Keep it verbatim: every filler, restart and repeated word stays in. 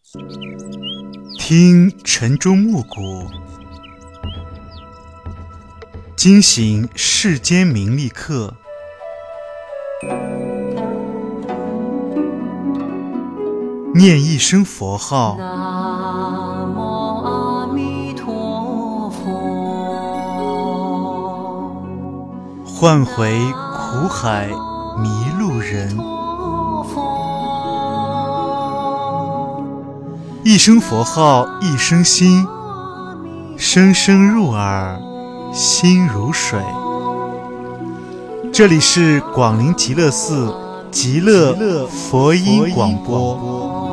听晨钟暮鼓，惊醒世间名利客。念一声佛号， 南无阿弥陀佛， 唤回苦海迷路人。一声佛号一声心，声声入耳，心如水。这里是广陵极乐寺极乐佛音广播。